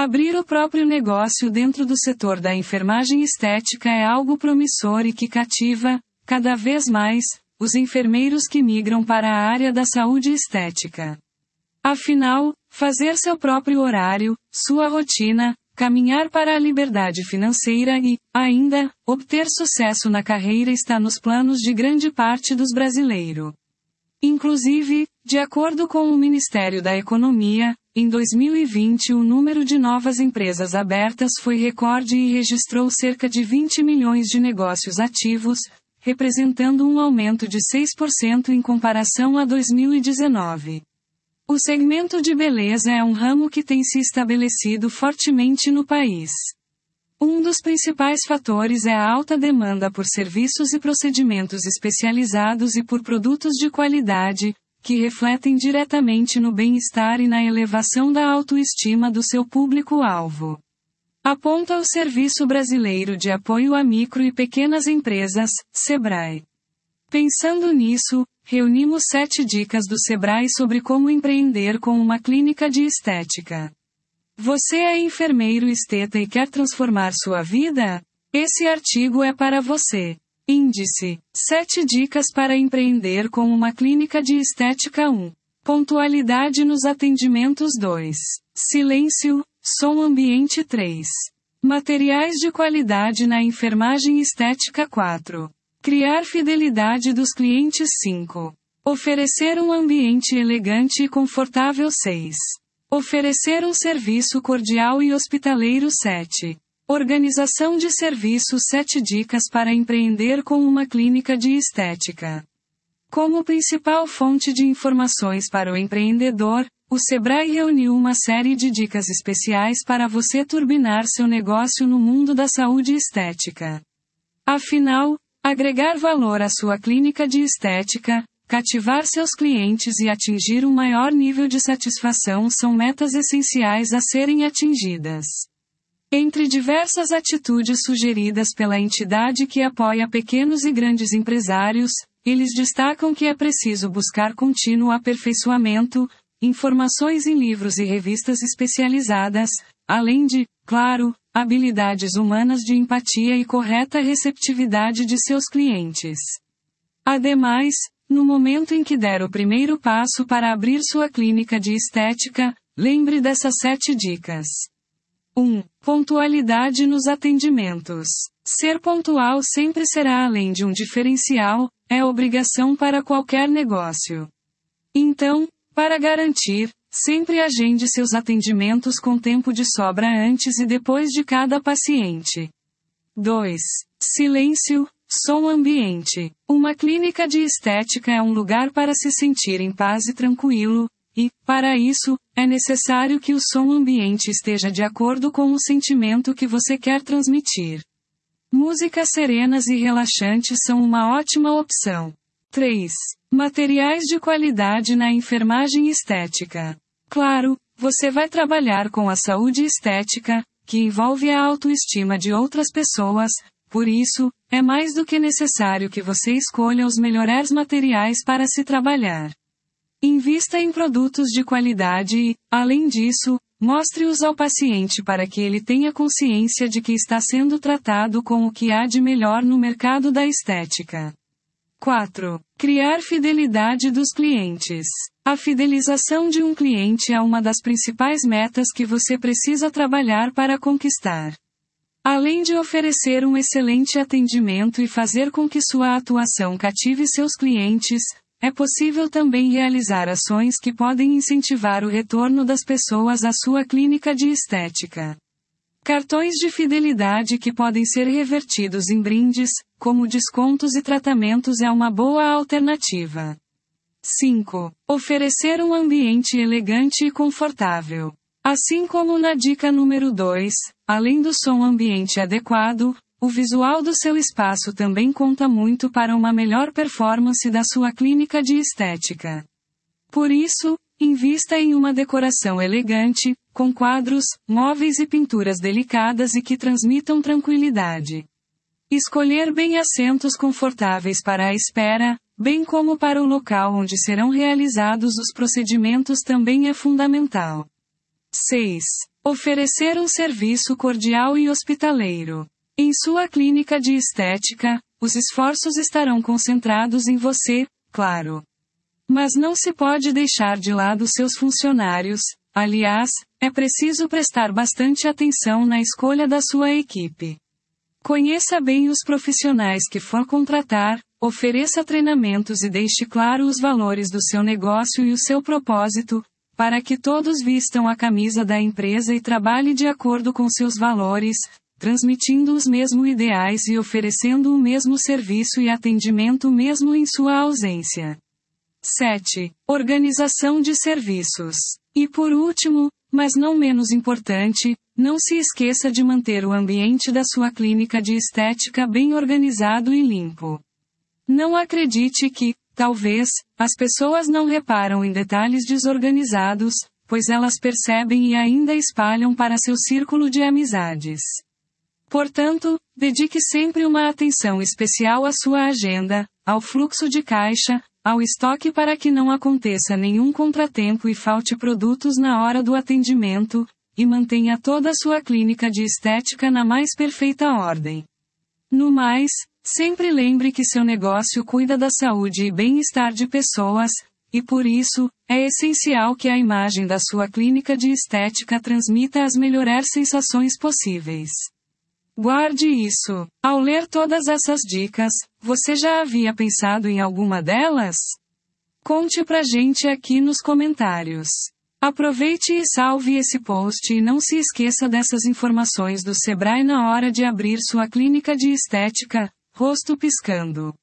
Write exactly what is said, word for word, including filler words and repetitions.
Abrir o próprio negócio dentro do setor da enfermagem estética é algo promissor e que cativa, cada vez mais, os enfermeiros que migram para a área da saúde estética. Afinal, fazer seu próprio horário, sua rotina, caminhar para a liberdade financeira e, ainda, obter sucesso na carreira está nos planos de grande parte dos brasileiros. Inclusive, de acordo com o Ministério da Economia, em dois mil e vinte o número de novas empresas abertas foi recorde e registrou cerca de vinte milhões de negócios ativos, representando um aumento de seis por cento em comparação a dois mil e dezenove. O segmento de beleza é um ramo que tem se estabelecido fortemente no país. Um dos principais fatores é a alta demanda por serviços e procedimentos especializados e por produtos de qualidade, que refletem diretamente no bem-estar e na elevação da autoestima do seu público-alvo. Aponta o Serviço Brasileiro de Apoio a Micro e Pequenas Empresas, SEBRAE. Pensando nisso, reunimos sete dicas do SEBRAE sobre como empreender com uma clínica de estética. Você é enfermeiro esteta e quer transformar sua vida? Esse artigo é para você. Índice: sete dicas para empreender com uma clínica de estética. um. Pontualidade nos atendimentos. dois. Silêncio, som ambiente. três. Materiais de qualidade na enfermagem estética. quatro. Criar fidelidade dos clientes. cinco. Oferecer um ambiente elegante e confortável. seis. Oferecer um serviço cordial e hospitaleiro. sete. Organização de serviços. sete dicas para empreender com uma clínica de estética. Como principal fonte de informações para o empreendedor, o SEBRAE reuniu uma série de dicas especiais para você turbinar seu negócio no mundo da saúde estética. Afinal, agregar valor à sua clínica de estética, cativar seus clientes e atingir um maior nível de satisfação são metas essenciais a serem atingidas. Entre diversas atitudes sugeridas pela entidade que apoia pequenos e grandes empresários, eles destacam que é preciso buscar contínuo aperfeiçoamento, informações em livros e revistas especializadas, além de, claro, habilidades humanas de empatia e correta receptividade de seus clientes. Ademais, no momento em que der o primeiro passo para abrir sua clínica de estética, lembre dessas sete dicas. um. Pontualidade nos atendimentos. Ser pontual sempre será além de um diferencial, é obrigação para qualquer negócio. Então, para garantir, sempre agende seus atendimentos com tempo de sobra antes e depois de cada paciente. dois. Silêncio, som ambiente. Uma clínica de estética é um lugar para se sentir em paz e tranquilo, e, para isso, é necessário que o som ambiente esteja de acordo com o sentimento que você quer transmitir. Músicas serenas e relaxantes são uma ótima opção. três. Materiais de qualidade na enfermagem estética. Claro, você vai trabalhar com a saúde estética, que envolve a autoestima de outras pessoas, por isso, é mais do que necessário que você escolha os melhores materiais para se trabalhar. Invista em produtos de qualidade e, além disso, mostre-os ao paciente para que ele tenha consciência de que está sendo tratado com o que há de melhor no mercado da estética. quatro. Criar fidelidade dos clientes. A fidelização de um cliente é uma das principais metas que você precisa trabalhar para conquistar. Além de oferecer um excelente atendimento e fazer com que sua atuação cative seus clientes, é possível também realizar ações que podem incentivar o retorno das pessoas à sua clínica de estética. Cartões de fidelidade que podem ser revertidos em brindes, como descontos e tratamentos, é uma boa alternativa. cinco. Oferecer um ambiente elegante e confortável. Assim como na dica número dois, além do som ambiente adequado, o visual do seu espaço também conta muito para uma melhor performance da sua clínica de estética. Por isso, invista em uma decoração elegante, com quadros, móveis e pinturas delicadas e que transmitam tranquilidade. Escolher bem assentos confortáveis para a espera, bem como para o local onde serão realizados os procedimentos também é fundamental. seis. Oferecer um serviço cordial e hospitaleiro. Em sua clínica de estética, os esforços estarão concentrados em você, claro. Mas não se pode deixar de lado seus funcionários. Aliás, é preciso prestar bastante atenção na escolha da sua equipe. Conheça bem os profissionais que for contratar, ofereça treinamentos e deixe claro os valores do seu negócio e o seu propósito, para que todos vistam a camisa da empresa e trabalhem de acordo com seus valores, transmitindo os mesmos ideais e oferecendo o mesmo serviço e atendimento mesmo em sua ausência. sete. Organização de serviços. E por último, mas não menos importante, não se esqueça de manter o ambiente da sua clínica de estética bem organizado e limpo. Não acredite que, talvez, as pessoas não reparam em detalhes desorganizados, pois elas percebem e ainda espalham para seu círculo de amizades. Portanto, dedique sempre uma atenção especial à sua agenda, ao fluxo de caixa, ao estoque para que não aconteça nenhum contratempo e falte produtos na hora do atendimento, e mantenha toda a sua clínica de estética na mais perfeita ordem. No mais, sempre lembre que seu negócio cuida da saúde e bem-estar de pessoas, e por isso, é essencial que a imagem da sua clínica de estética transmita as melhores sensações possíveis. Guarde isso. Ao ler todas essas dicas, você já havia pensado em alguma delas? Conte pra gente aqui nos comentários. Aproveite e salve esse post e não se esqueça dessas informações do Sebrae na hora de abrir sua clínica de estética, rosto piscando.